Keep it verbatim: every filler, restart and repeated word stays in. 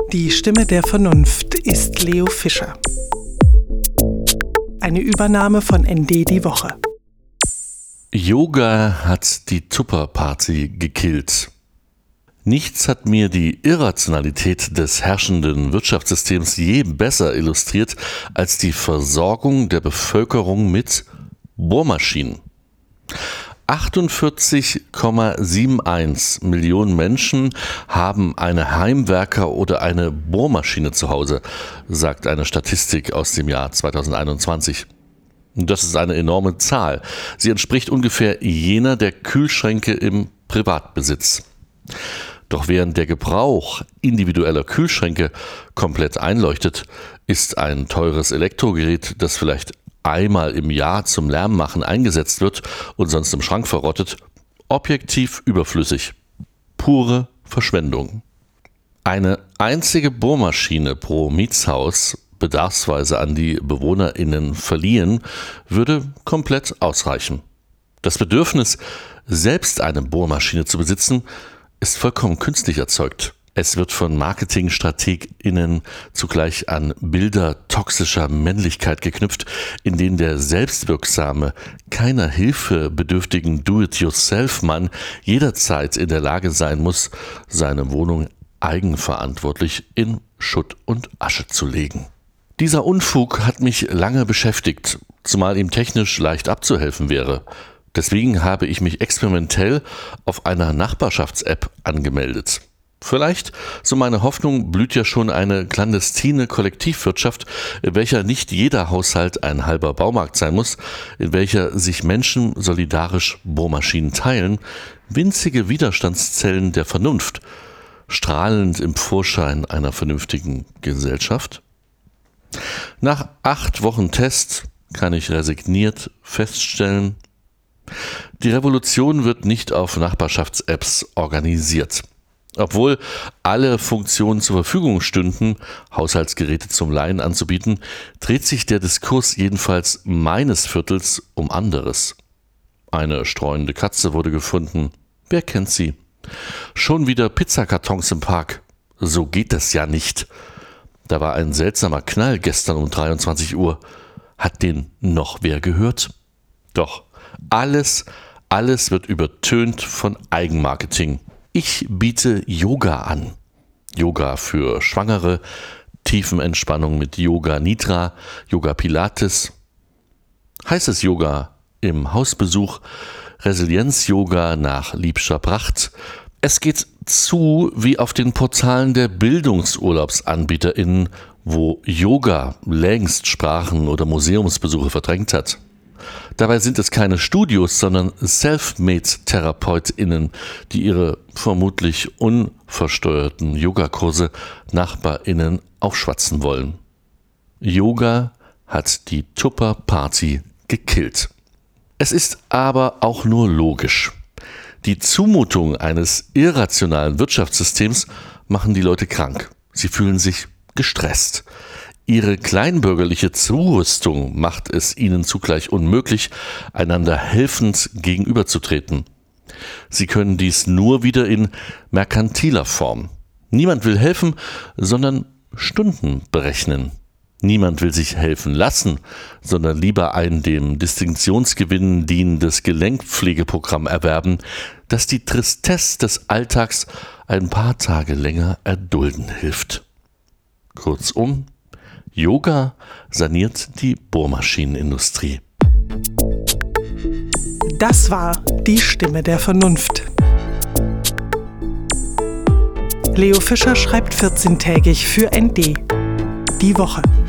Die Stimme der Vernunft ist Leo Fischer. Eine Übernahme von N D die Woche. Yoga hat die Tupper-Party gekillt. Nichts hat mir die Irrationalität des herrschenden Wirtschaftssystems je besser illustriert als die Versorgung der Bevölkerung mit Bohrmaschinen. achtundvierzig Komma einundsiebzig Millionen Menschen haben eine Heimwerker- oder eine Bohrmaschine zu Hause, sagt eine Statistik aus dem Jahr zweitausendeinundzwanzig. Das ist eine enorme Zahl. Sie entspricht ungefähr jener der Kühlschränke im Privatbesitz. Doch während der Gebrauch individueller Kühlschränke komplett einleuchtet, ist ein teures Elektrogerät, das vielleicht einmal im Jahr zum Lärmmachen eingesetzt wird und sonst im Schrank verrottet, objektiv überflüssig. Pure Verschwendung. Eine einzige Bohrmaschine pro Mietshaus bedarfsweise an die BewohnerInnen verliehen, würde komplett ausreichen. Das Bedürfnis, selbst eine Bohrmaschine zu besitzen, ist vollkommen künstlich erzeugt. Es wird von MarketingstrategInnen zugleich an Bilder toxischer Männlichkeit geknüpft, in denen der selbstwirksame, keiner Hilfe bedürftigen Do-it-yourself-Mann jederzeit in der Lage sein muss, seine Wohnung eigenverantwortlich in Schutt und Asche zu legen. Dieser Unfug hat mich lange beschäftigt, zumal ihm technisch leicht abzuhelfen wäre. Deswegen habe ich mich experimentell auf einer Nachbarschafts-App angemeldet. Vielleicht, so meine Hoffnung, blüht ja schon eine clandestine Kollektivwirtschaft, in welcher nicht jeder Haushalt ein halber Baumarkt sein muss, in welcher sich Menschen solidarisch Bohrmaschinen teilen, winzige Widerstandszellen der Vernunft, strahlend im Vorschein einer vernünftigen Gesellschaft. Nach acht Wochen Test kann ich resigniert feststellen, die Revolution wird nicht auf Nachbarschafts-Apps organisiert. Obwohl alle Funktionen zur Verfügung stünden, Haushaltsgeräte zum Leihen anzubieten, dreht sich der Diskurs jedenfalls meines Viertels um anderes. Eine streunende Katze wurde gefunden. Wer kennt sie? Schon wieder Pizzakartons im Park. So geht das ja nicht. Da war ein seltsamer Knall gestern um dreiundzwanzig Uhr. Hat den noch wer gehört? Doch, alles, alles wird übertönt von Eigenmarketing. Ich biete Yoga an. Yoga für Schwangere, Tiefenentspannung mit Yoga Nidra, Yoga Pilates, heißes Yoga im Hausbesuch, Resilienz-Yoga nach Liebscher Pracht. Es geht zu wie auf den Portalen der BildungsurlaubsanbieterInnen, wo Yoga längst Sprachen- oder Museumsbesuche verdrängt hat. Dabei sind es keine Studios, sondern Selfmade-TherapeutInnen, die ihre vermutlich unversteuerten Yogakurse NachbarInnen aufschwatzen wollen. Yoga hat die Tupper-Party gekillt. Es ist aber auch nur logisch. Die Zumutung eines irrationalen Wirtschaftssystems machen die Leute krank. Sie fühlen sich gestresst. Ihre kleinbürgerliche Zurüstung macht es ihnen zugleich unmöglich, einander helfend gegenüberzutreten. Sie können dies nur wieder in merkantiler Form. Niemand will helfen, sondern Stunden berechnen. Niemand will sich helfen lassen, sondern lieber ein dem Distinktionsgewinn dienendes Gelenkpflegeprogramm erwerben, das die Tristesse des Alltags ein paar Tage länger erdulden hilft. Kurzum, Yoga saniert die Bohrmaschinenindustrie. Das war die Stimme der Vernunft. Leo Fischer schreibt vierzehntägig für N D die Woche.